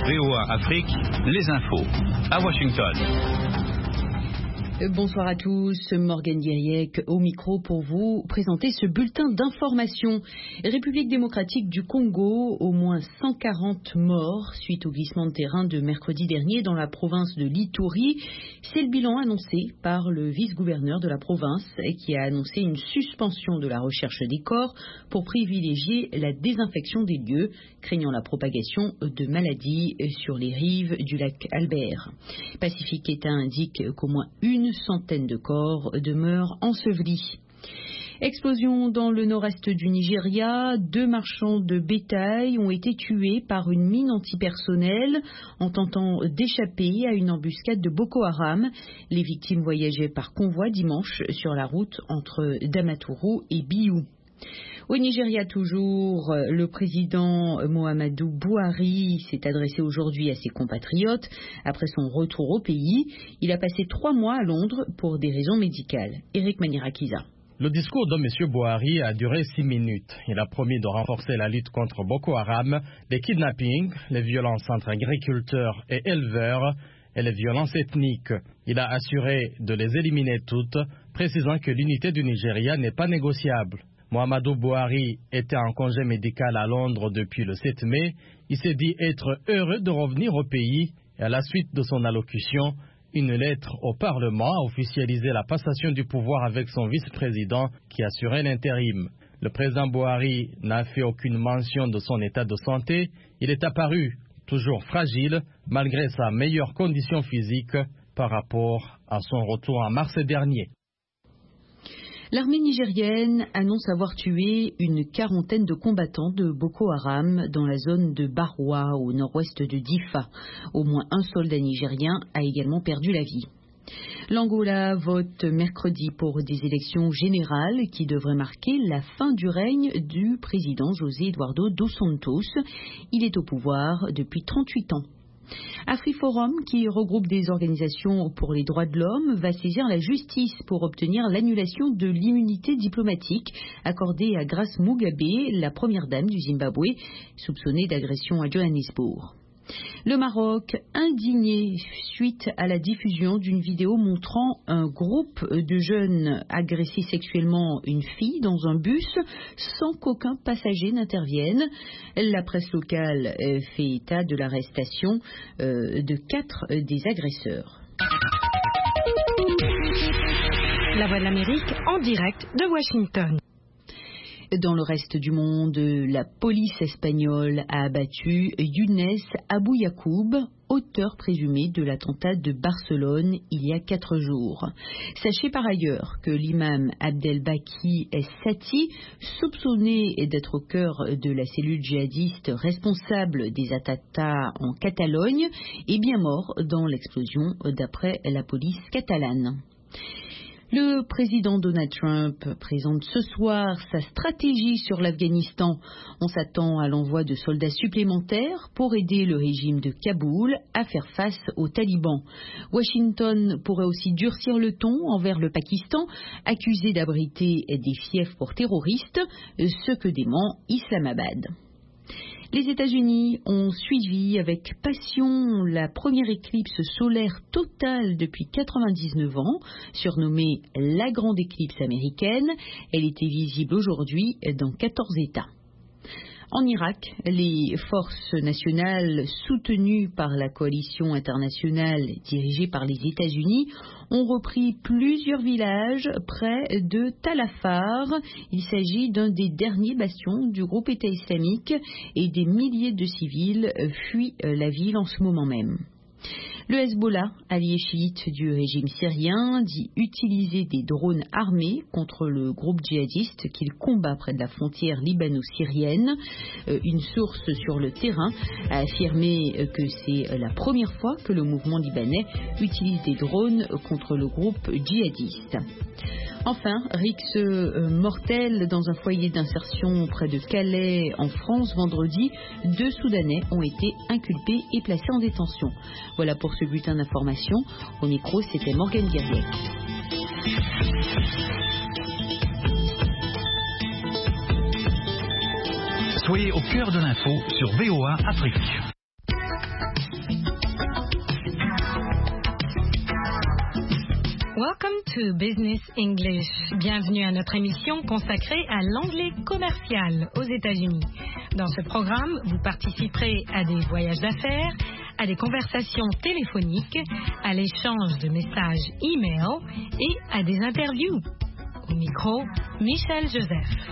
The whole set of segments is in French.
VOA Afrique, les infos. À Washington. Bonsoir à tous, Morgane Guériec au micro pour vous présenter ce bulletin d'information. République démocratique du Congo, au moins 140 morts suite au glissement de terrain de mercredi dernier dans la province de l'Ituri. C'est le bilan annoncé par le vice-gouverneur de la province qui a annoncé une suspension de la recherche des corps pour privilégier la désinfection des lieux, craignant la propagation de maladies sur les rives du lac Albert. Pacifique État indique qu'au moins une centaine de corps demeurent ensevelis. Explosion dans le nord-est du Nigeria. 2 marchands de bétail ont été tués par une mine antipersonnelle en tentant d'échapper à une embuscade de Boko Haram. Les victimes voyageaient par convoi dimanche sur la route entre Damaturu et Biou. Au Nigeria toujours, le président Muhammadu Buhari s'est adressé aujourd'hui à ses compatriotes après son retour au pays. Il a passé 3 mois à Londres pour des raisons médicales. Eric Manirakiza. Le discours de M. Buhari a duré 6 minutes. Il a promis de renforcer la lutte contre Boko Haram, les kidnappings, les violences entre agriculteurs et éleveurs et les violences ethniques. Il a assuré de les éliminer toutes, précisant que l'unité du Nigeria n'est pas négociable. Muhammadu Buhari était en congé médical à Londres depuis le 7 mai. Il s'est dit être heureux de revenir au pays et à la suite de son allocution, une lettre au Parlement a officialisé la passation du pouvoir avec son vice-président qui assurait l'intérim. Le président Buhari n'a fait aucune mention de son état de santé. Il est apparu toujours fragile malgré sa meilleure condition physique par rapport à son retour en mars dernier. L'armée nigérienne annonce avoir tué une 40aine de combattants de Boko Haram dans la zone de Barwa, au nord-ouest de Difa. Au moins un soldat nigérien a également perdu la vie. L'Angola vote mercredi pour des élections générales qui devraient marquer la fin du règne du président José Eduardo dos Santos. Il est au pouvoir depuis 38 ans. AfriForum, qui regroupe des organisations pour les droits de l'homme, va saisir la justice pour obtenir l'annulation de l'immunité diplomatique accordée à Grace Mugabe, la première dame du Zimbabwe, soupçonnée d'agression à Johannesburg. Le Maroc, indigné suite à la diffusion d'une vidéo montrant un groupe de jeunes agresser sexuellement une fille dans un bus sans qu'aucun passager n'intervienne. La presse locale fait état de l'arrestation de 4 des agresseurs. La Voix de l'Amérique en direct de Washington. Dans le reste du monde, la police espagnole a abattu Younes Abouyacoub, auteur présumé de l'attentat de Barcelone il y a 4 jours. Sachez par ailleurs que l'imam Abdelbaki Sati, soupçonné d'être au cœur de la cellule djihadiste responsable des attentats en Catalogne, est bien mort dans l'explosion d'après la police catalane. Le président Donald Trump présente ce soir sa stratégie sur l'Afghanistan. On s'attend à l'envoi de soldats supplémentaires pour aider le régime de Kaboul à faire face aux talibans. Washington pourrait aussi durcir le ton envers le Pakistan, accusé d'abriter des fiefs pour terroristes, ce que dément Islamabad. Les États-Unis ont suivi avec passion la première éclipse solaire totale depuis 99 ans, surnommée la grande éclipse américaine. Elle était visible aujourd'hui dans 14 États. En Irak, les forces nationales soutenues par la coalition internationale dirigée par les États-Unis ont repris plusieurs villages près de Tal Afar. Il s'agit d'un des derniers bastions du groupe État islamique et des milliers de civils fuient la ville en ce moment même. Le Hezbollah, allié chiite du régime syrien, dit utiliser des drones armés contre le groupe djihadiste qu'il combat près de la frontière libano-syrienne. Une source sur le terrain a affirmé que c'est la première fois que le mouvement libanais utilise des drones contre le groupe djihadiste. Enfin, rixe mortel dans un foyer d'insertion près de Calais, en France, vendredi. 2 Soudanais ont été inculpés et placés en détention. Voilà pour ce bulletin d'information. Au micro, c'était Morgane Guériec. Soyez au cœur de l'info sur VOA Afrique. Welcome to Business English. Bienvenue à notre émission consacrée à l'anglais commercial aux États-Unis. Dans ce programme, vous participerez à des voyages d'affaires, à des conversations téléphoniques, à l'échange de messages e-mail et à des interviews. Au micro, Michel Joseph.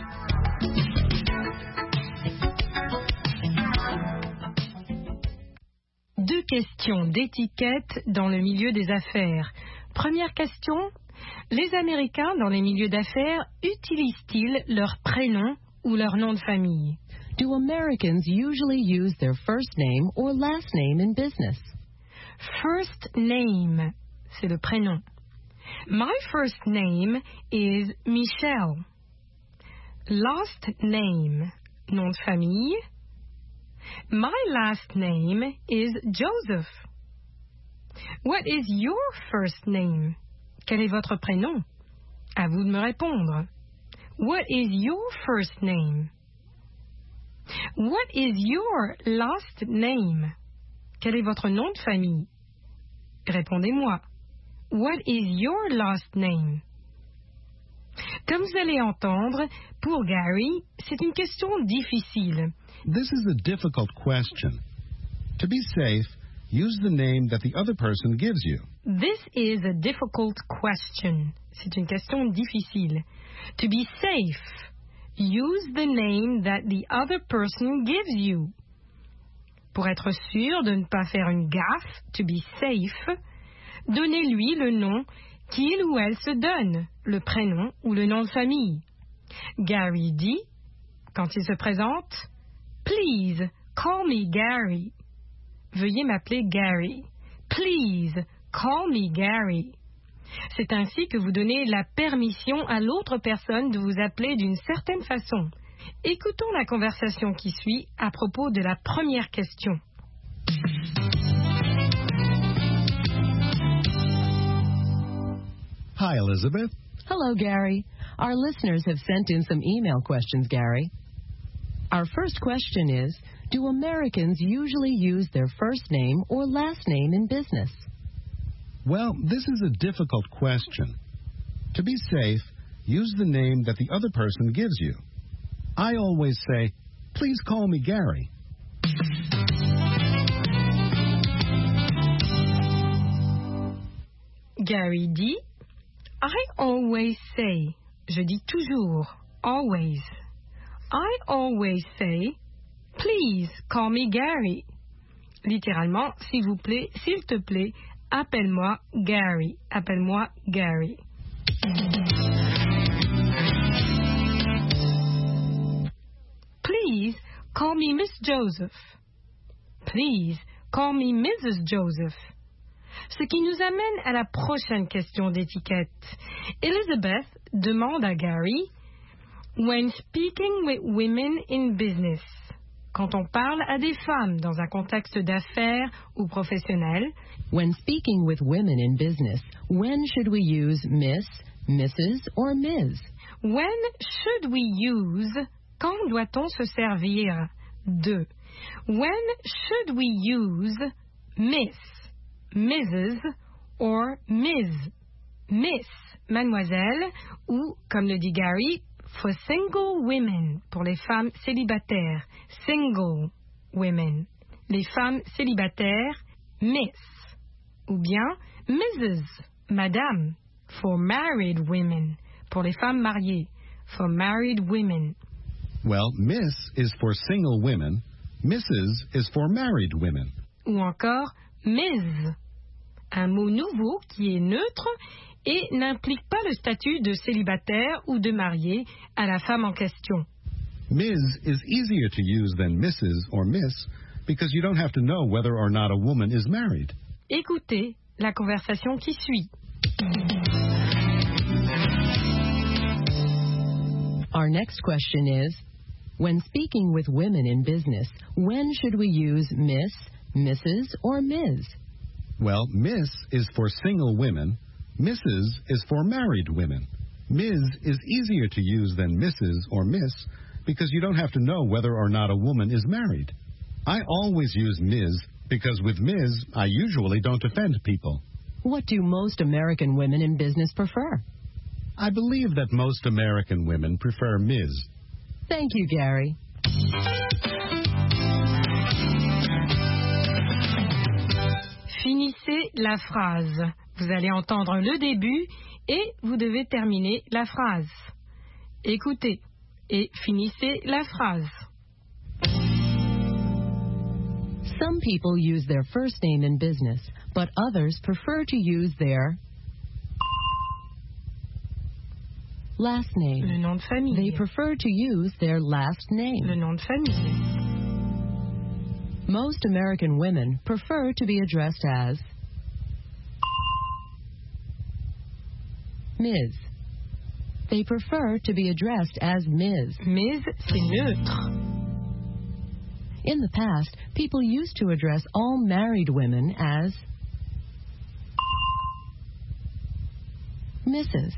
Deux questions d'étiquette dans le milieu des affaires. Première question, les Américains dans les milieux d'affaires utilisent-ils leur prénom ou leur nom de famille? Do Americans usually use their first name or last name in business? First name, c'est le prénom. My first name is Michelle. Last name, nom de famille. My last name is Joseph. What is your first name? Quel est votre prénom? À vous de me répondre. What is your first name? What is your last name? Quel est votre nom de famille? Répondez-moi. What is your last name? Comme vous allez entendre, pour Gary, c'est une question difficile. This is a difficult question. To be safe, use the name that the other person gives you. This is a difficult question. C'est une question difficile. To be safe, use the name that the other person gives you. Pour être sûr de ne pas faire une gaffe, to be safe, donnez-lui le nom qu'il ou elle se donne, le prénom ou le nom de famille. Gary dit, quand il se présente, Please, call me Gary. Veuillez m'appeler Gary. Please, call me Gary. C'est ainsi que vous donnez la permission à l'autre personne de vous appeler d'une certaine façon. Écoutons la conversation qui suit à propos de la première question. Hi, Elizabeth. Hello, Gary. Our listeners have sent in some email questions, Gary. Our first question is, do Americans usually use their first name or last name in business? Well, this is a difficult question. To be safe, use the name that the other person gives you. I always say, please call me Gary. Gary dit, I always say, je dis toujours, always. I always say, please call me Gary. Littéralement, s'il vous plaît, s'il te plaît, appelle-moi Gary. Appelle-moi Gary. Please call me Miss Joseph. Please call me Mrs. Joseph. Ce qui nous amène à la prochaine question d'étiquette. Elizabeth demande à Gary, when speaking with women in business, quand on parle à des femmes dans un contexte d'affaires ou professionnel, when speaking with women in business, when should we use Miss, Mrs. or Ms? When should we use, quand doit-on se servir de? When should we use Miss, Mrs. or Ms? Miss, mademoiselle, ou, comme le dit Gary, for single women, pour les femmes célibataires, single women. Les femmes célibataires, Miss. Ou bien Mrs., madame, for married women, pour les femmes mariées, for married women. Well, Miss is for single women, Mrs. is for married women. Ou encore Ms., un mot nouveau qui est neutre et n'implique pas le statut de célibataire ou de marié à la femme en question. Ms. is easier to use than Mrs. or Miss because you don't have to know whether or not a woman is married. Écoutez la conversation qui suit. Our next question is, when speaking with women in business, when should we use Miss, Mrs. or Ms? Well, Miss is for single women, Mrs. is for married women. Ms. is easier to use than Mrs. or Miss because you don't have to know whether or not a woman is married. I always use Ms. because with Ms. I usually don't offend people. What do most American women in business prefer? I believe that most American women prefer Ms. Thank you, Gary. Finissez la phrase. Vous allez entendre le début et vous devez terminer la phrase. Écoutez et finissez la phrase. Some people use their first name in business, but others prefer to use their last name. Le nom de famille. They prefer to use their last name. Le nom de famille. Most American women prefer to be addressed as Ms. They prefer to be addressed as Ms. Ms, c'est neutre. In the past, people used to address all married women as Mrs.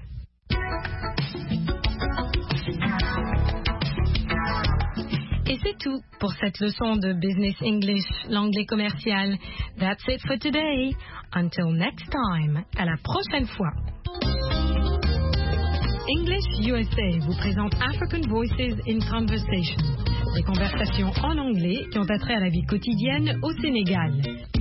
Et c'est tout pour cette leçon de Business English, l'anglais commercial. That's it for today. Until next time. À la prochaine fois. English USA vous présente African Voices in Conversation. Des conversations en anglais qui ont attrait à la vie quotidienne au Sénégal.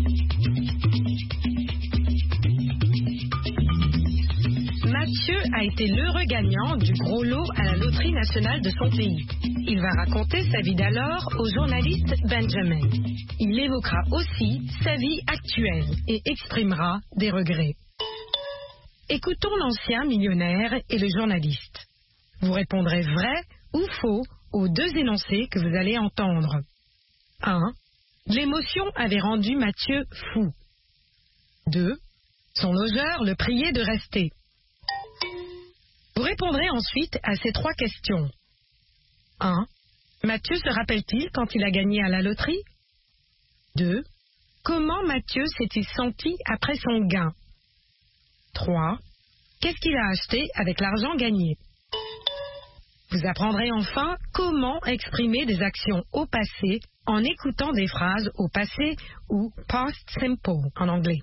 Mathieu a été l'heureux gagnant du gros lot à la loterie nationale de son pays. Il va raconter sa vie d'alors au journaliste Benjamin. Il évoquera aussi sa vie actuelle et exprimera des regrets. Écoutons l'ancien millionnaire et le journaliste. Vous répondrez vrai ou faux aux deux énoncés que vous allez entendre. 1. L'émotion avait rendu Mathieu fou. 2. Son logeur le priait de rester. Vous répondrez ensuite à ces trois questions. 1. Mathieu se rappelle-t-il quand il a gagné à la loterie? 2. Comment Mathieu s'est-il senti après son gain? 3. Qu'est-ce qu'il a acheté avec l'argent gagné? Vous apprendrez enfin comment exprimer des actions au passé en écoutant des phrases au passé ou past simple en anglais.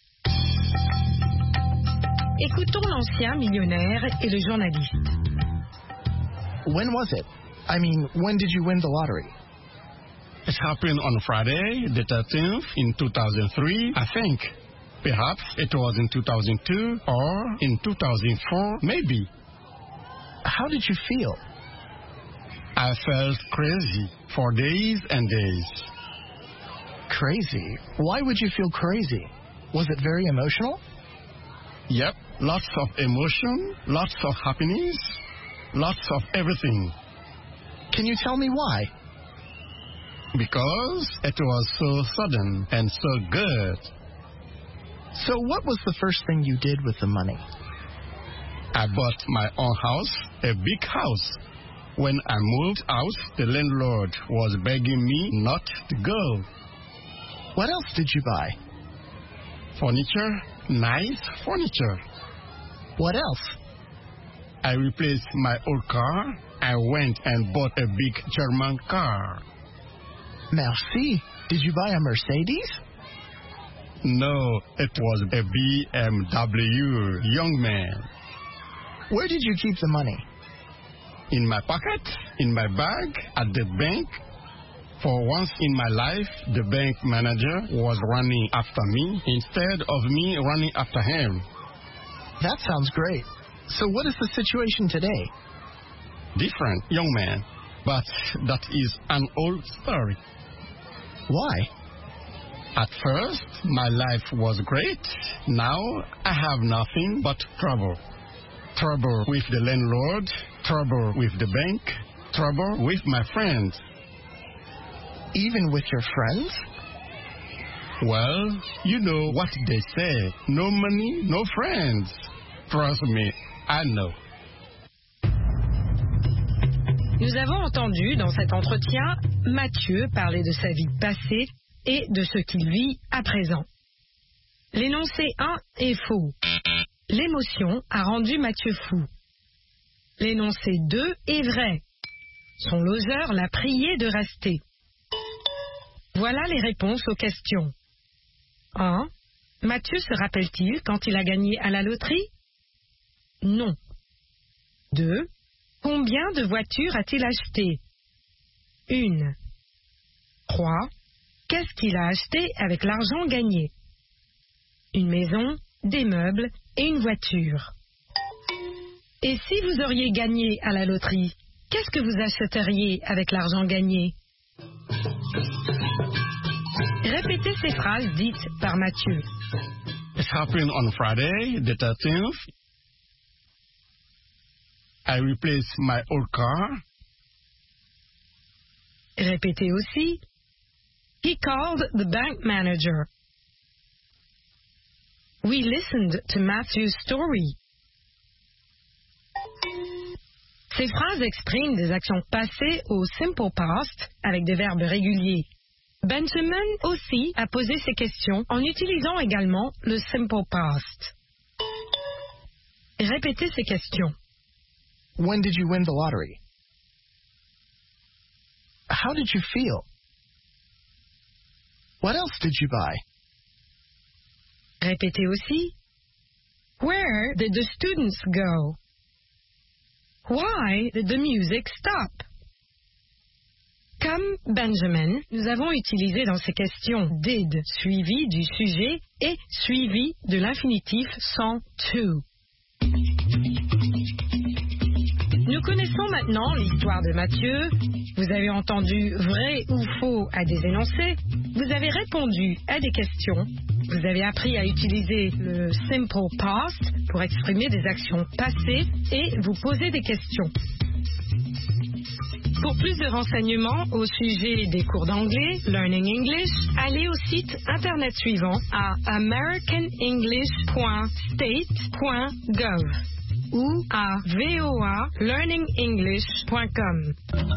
Écoutons l'ancien millionnaire et le journaliste. When was it? I mean, when did you win the lottery? It happened on Friday, the 13th, in 2003, I think. Perhaps it was in 2002 or in 2004, maybe. How did you feel? I felt crazy for days and days. Crazy? Why would you feel crazy? Was it very emotional? Yep, lots of emotion, lots of happiness, lots of everything. Can you tell me why? Because it was so sudden and so good. So what was the first thing you did with the money? I bought my own house, a big house. When I moved out, the landlord was begging me not to go. What else did you buy? Furniture, nice furniture. What else? I replaced my old car. I went and bought a big German car. Merci. Did you buy a Mercedes? No, it was a BMW, young man. Where did you keep the money? In my pocket, in my bag, at the bank. For once in my life, the bank manager was running after me instead of me running after him. That sounds great. So what is the situation today? Different, young man. But that is an old story. Why? At first, my life was great. Now, I have nothing but trouble. Trouble with the landlord, trouble with the bank, trouble with my friends. Even with your friends? Well, you know what they say. No money, no friends. Trust me, I know. Nous avons entendu dans cet entretien Mathieu parler de sa vie passée et de ce qu'il vit à présent. L'énoncé 1 est faux. L'émotion a rendu Mathieu fou. L'énoncé 2 est vrai. Son logeur l'a prié de rester. Voilà les réponses aux questions. 1. Mathieu se rappelle-t-il quand il a gagné à la loterie? Non. 2. Combien de voitures a-t-il acheté? 1. 3. Qu'est-ce qu'il a acheté avec l'argent gagné? Une maison, des meubles et une voiture. Et si vous auriez gagné à la loterie, qu'est-ce que vous achèteriez avec l'argent gagné? Répétez ces phrases dites par Mathieu. It happened on Friday, the 13th. I replaced my old car. Répétez aussi. He called the bank manager. We listened to Matthew's story. Ces phrases expriment des actions passées au simple past avec des verbes réguliers. Benjamin aussi a posé ces questions en utilisant également le simple past. Répétez ces questions. When did you win the lottery? How did you feel? What else did you buy? Répétez aussi. Where did the students go? Why did the music stop? Comme Benjamin, nous avons utilisé dans ces questions did suivi du sujet et suivi de l'infinitif sans to. Nous connaissons maintenant l'histoire de Mathieu. Vous avez entendu vrai ou faux à des énoncés. Vous avez répondu à des questions. Vous avez appris à utiliser le simple past pour exprimer des actions passées et vous poser des questions. Pour plus de renseignements au sujet des cours d'anglais, Learning English, allez au site internet suivant à americanenglish.state.gov ou à voalearningenglish.com.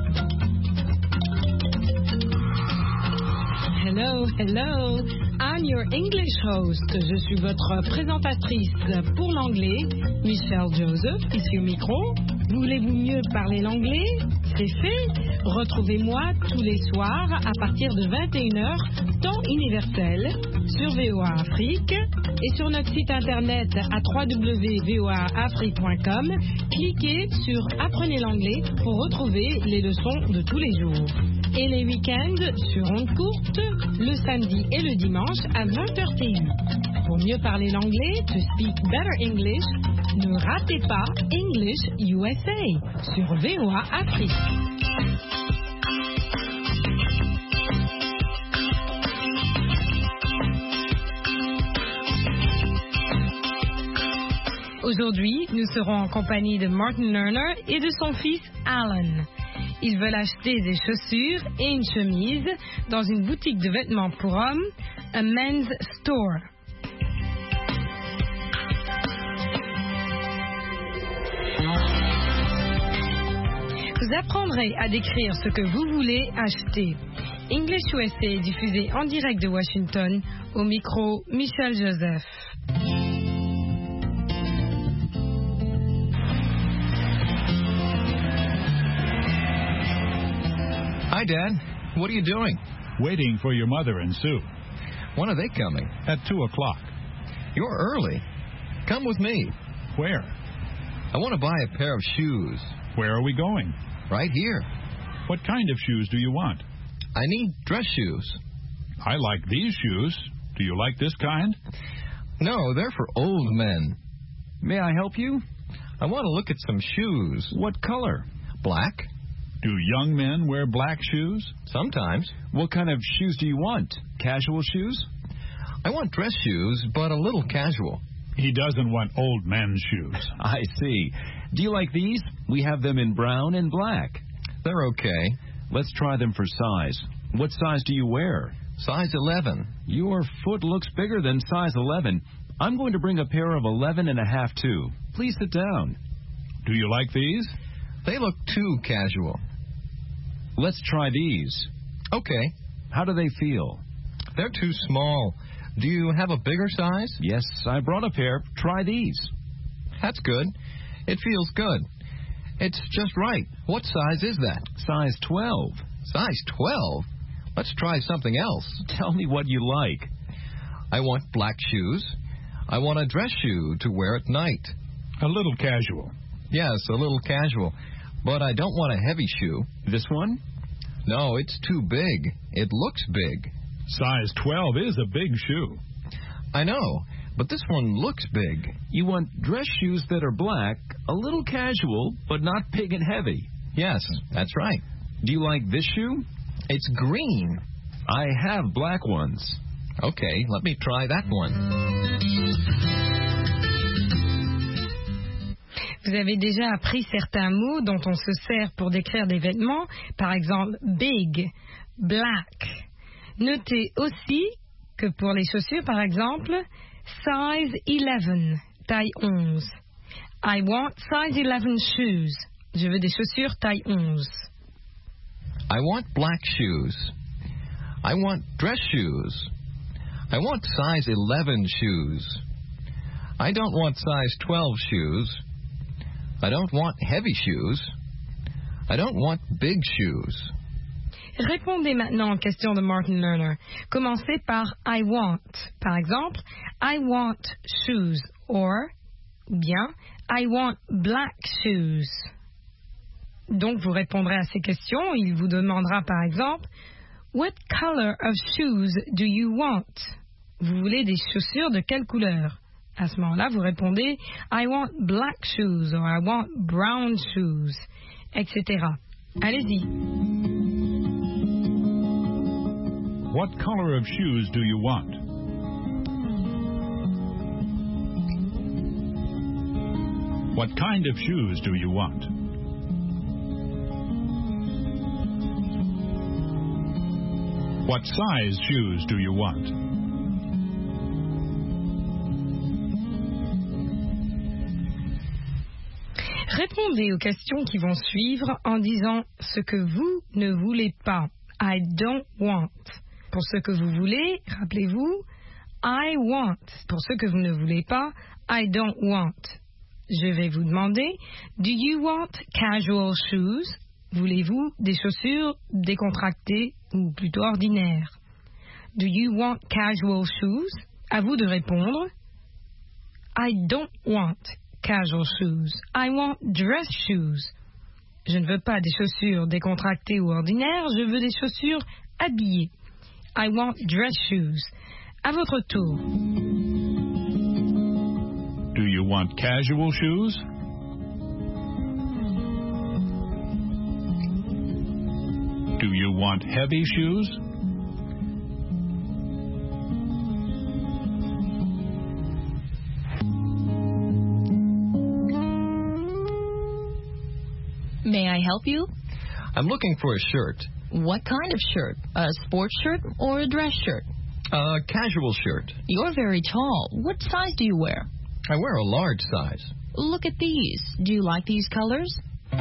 Hello, hello. I'm your English host. Je suis votre présentatrice pour l'anglais, Michelle Joseph, ici au micro. Voulez-vous mieux parler l'anglais? C'est fait. Retrouvez-moi tous les soirs à partir de 21h, temps universel, sur VOA Afrique et sur notre site internet à www.voaafrique.com. Cliquez sur Apprenez l'anglais pour retrouver les leçons de tous les jours. Et les week-ends sur ondes courtes, le samedi et le dimanche à 20h TU. Pour mieux parler l'anglais, to speak better English, ne ratez pas English USA sur VOA Afrique. Aujourd'hui, nous serons en compagnie de Martin Lerner et de son fils Alan. Ils veulent acheter des chaussures et une chemise dans une boutique de vêtements pour hommes, a men's store. Vous apprendrez à décrire ce que vous voulez acheter. English USA est diffusé en direct de Washington, au micro Michelle Joseph. Hi, Dad. What are you doing? Waiting for your mother and Sue. When are they coming? At 2 o'clock. You're early. Come with me. Where? I want to buy a pair of shoes. Where are we going? Right here. What kind of shoes do you want? I need dress shoes. I like these shoes. Do you like this kind? No, they're for old men. May I help you? I want to look at some shoes. What color? Black. Do young men wear black shoes? Sometimes. What kind of shoes do you want? Casual shoes? I want dress shoes, but a little casual. He doesn't want old men's shoes. I see. Do you like these? We have them in brown and black. They're okay. Let's try them for size. What size do you wear? Size 11. Your foot looks bigger than size 11. I'm going to bring a pair of 11.5 too. Please sit down. Do you like these? They look too casual. Let's try these. Okay. How do they feel? They're too small. Do you have a bigger size? Yes, I brought a pair. Try these. That's good. It feels good. It's just right. What size is that? Size 12. Size 12? Let's try something else. Tell me what you like. I want black shoes. I want a dress shoe to wear at night. A little casual. Yes, a little casual. But I don't want a heavy shoe. This one? No, it's too big. It looks big. Size 12 is a big shoe. I know, but this one looks big. You want dress shoes that are black, a little casual, but not big and heavy. Yes, that's right. Do you like this shoe? It's green. I have black ones. Okay, let me try that one. Vous avez déjà appris certains mots dont on se sert pour décrire des vêtements, par exemple big, black. Notez aussi que pour les chaussures, par exemple, size 11, taille 11. I want size 11 shoes. Je veux des chaussures taille 11. I want black shoes. I want dress shoes. I want size 11 shoes. I don't want size 12 shoes. I don't want heavy shoes. I don't want big shoes. Répondez maintenant aux questions de Martin Lerner. Commencez par I want. Par exemple, I want shoes or bien I want black shoes. Donc vous répondrez à ces questions. Il vous demandera par exemple What color of shoes do you want? Vous voulez des chaussures de quelle couleur? À ce moment-là, vous répondez I want black shoes or I want brown shoes, etc. Allez-y. What color of shoes do you want? What kind of shoes do you want? What size shoes do you want? Répondez aux questions qui vont suivre en disant ce que vous ne voulez pas. I don't want. Pour ce que vous voulez, rappelez-vous, I want. Pour ce que vous ne voulez pas, I don't want. Je vais vous demander, do you want casual shoes? Voulez-vous des chaussures décontractées ou plutôt ordinaires? Do you want casual shoes? À vous de répondre. I don't want casual shoes. I want dress shoes. Je ne veux pas des chaussures décontractées ou ordinaires, je veux des chaussures habillées. I want dress shoes. À votre tour. Do you want casual shoes? Do you want heavy shoes? May I help you? I'm looking for a shirt. What kind of shirt? A sports shirt or a dress shirt? A casual shirt. You're very tall. What size do you wear? I wear a large size. Look at these. Do you like these colors?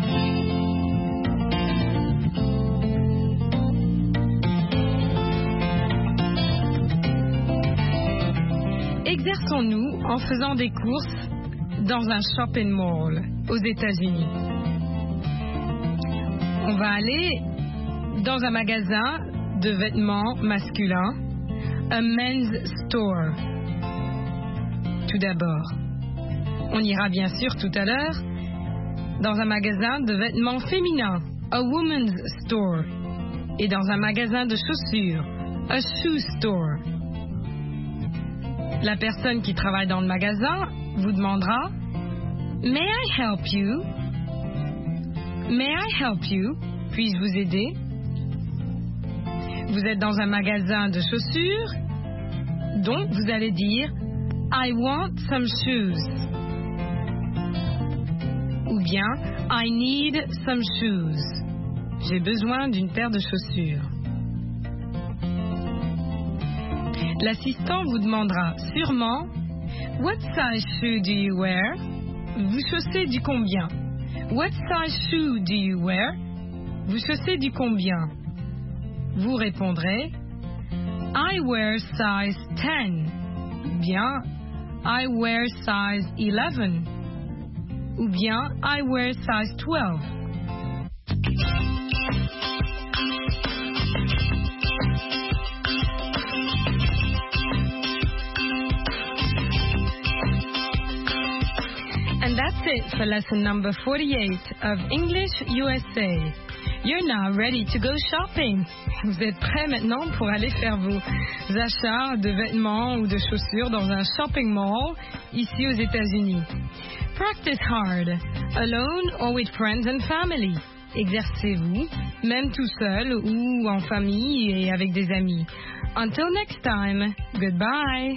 Exerçons-nous en faisant des courses dans un shopping mall aux États-Unis. On va aller dans un magasin de vêtements masculins, a men's store. Tout d'abord, on ira bien sûr tout à l'heure dans un magasin de vêtements féminins, a woman's store, et dans un magasin de chaussures, a shoe store. La personne qui travaille dans le magasin vous demandera May I help you? May I help you? Puis-je vous aider? Vous êtes dans un magasin de chaussures, donc vous allez dire I want some shoes. Ou bien I need some shoes. J'ai besoin d'une paire de chaussures. L'assistant vous demandera sûrement What size shoe do you wear? Vous chaussez du combien? What size shoe do you wear? Vous chaussez du combien? Vous répondrez I wear size 10. Bien I wear size 11. Ou bien I wear size 12. that's it for lesson number 48 of English USA. You're now ready to go shopping. Vous êtes prêts maintenant pour aller faire vos achats de vêtements ou de chaussures dans un shopping mall ici aux États-Unis. Practice hard, alone or with friends and family. Exercez-vous, même tout seul ou en famille et avec des amis. Until next time, goodbye.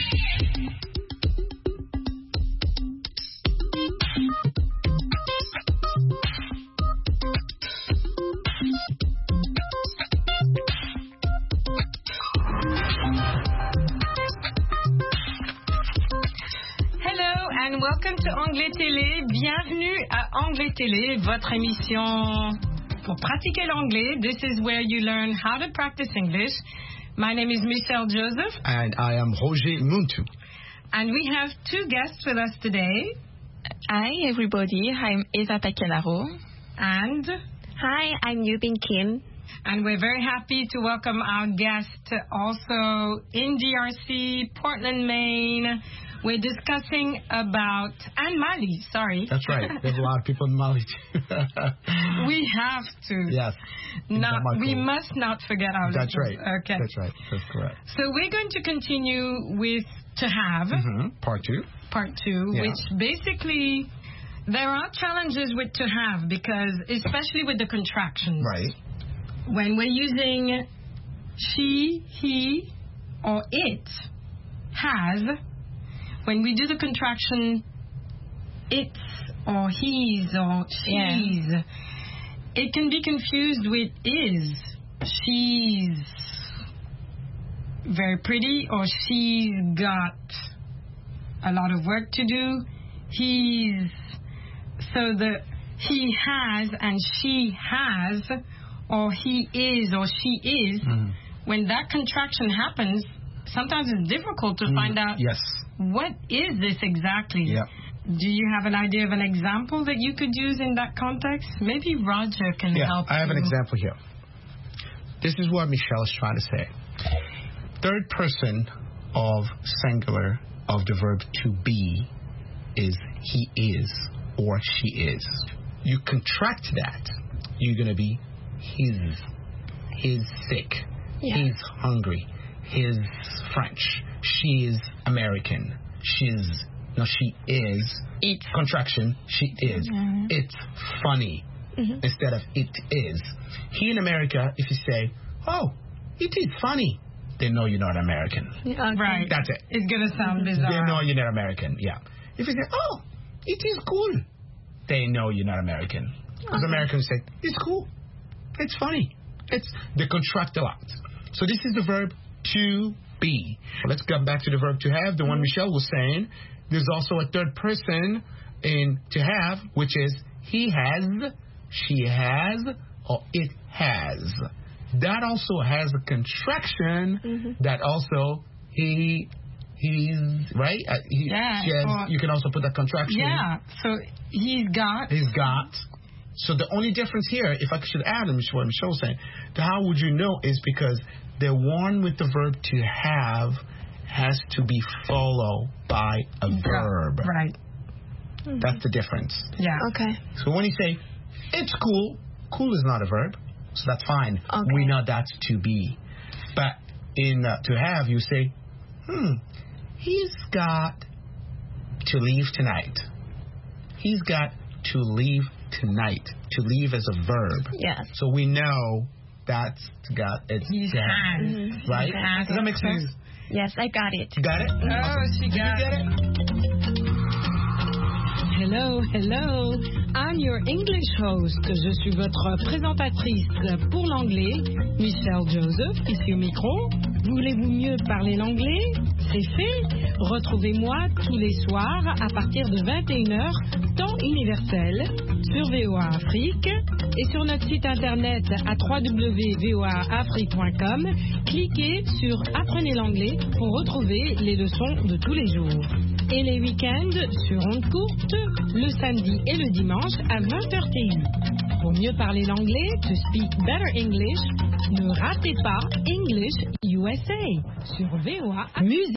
And welcome to Anglais Télé. Bienvenue à Anglais Télé, votre émission pour pratiquer l'anglais. This is where you learn how to practice English. My name is Michelle Joseph. And I am Roger Muntu. And we have two guests with us today. Hi, everybody. I'm Eva Pacanaro. And hi, I'm Yubin Kim. And we're very happy to welcome our guest also in DRC, Portland, Maine. We're discussing about, and Mali, sorry. That's right. There's a lot of people in Mali too. We have to. Yes. We must not forget our That's listeners. right. Okay. That's right. That's correct. So we're going to continue with To Have. Mm-hmm. Part two. Part two, Yeah. which basically, there are challenges with To Have because, especially with the contractions. Right. When we're using she, he, or it, has, when we do the contraction it's or he's or she's, it can be confused with is. She's very pretty or she's got a lot of work to do. He has and she has or he is or she is. Mm. When that contraction happens, sometimes it's difficult to find out what is this exactly. Yeah. Do you have an idea of an example that you could use in that context? Maybe Roger can help I have you. an example here. This is what Michelle is trying to say. Third person of singular of the verb to be is he is or she is. You contract that, you're going to be he's sick, he's hungry, he's French, she is American, she is it's contraction, she is. Mm-hmm. It's funny instead of it is. Here in America, if you say, oh, it is funny, they know you're not American. Right. That's it. It's going to sound bizarre. They know you're not American, yeah. If you say, oh, it is cool, they know you're not American. Because Americans say, it's cool, it's funny. They contract a lot. So this is the verb to be. Let's get back to the verb to have, the one Michelle was saying. There's also a third person in to have, which is he has, she has, or it has. That also has a contraction that also he's, right? She has, you can also put that contraction. Yeah, so he's got. So the only difference here, if I should add, what Michelle was saying, how would you know is because the one with the verb to have has to be followed by a verb. Right. That's the difference. Yeah. Okay. So when you say, it's cool, cool is not a verb, so that's fine. Okay. We know that's to be. But in to have, you say, he's got to leave tonight. He's got to leave tonight. To leave as a verb. Yes. So we know that's it's he's has. Right? Does that make sense? Yes, I got it. You got it? Oh, she got it. Hello, hello. I'm your English host. Je suis votre présentatrice pour l'anglais, Michelle Joseph, ici au micro. Voulez-vous mieux parler l'anglais? C'est fait. Retrouvez-moi tous les soirs à partir de 21h, temps universel, sur VOA Afrique et sur notre site internet à www.voaafrique.com. Cliquez sur Apprenez l'anglais pour retrouver les leçons de tous les jours. Et les week-ends sur ondes courtes, le samedi et le dimanche à 20h TU. Pour mieux parler l'anglais, to speak better English, ne ratez pas English USA sur VOA. Musique.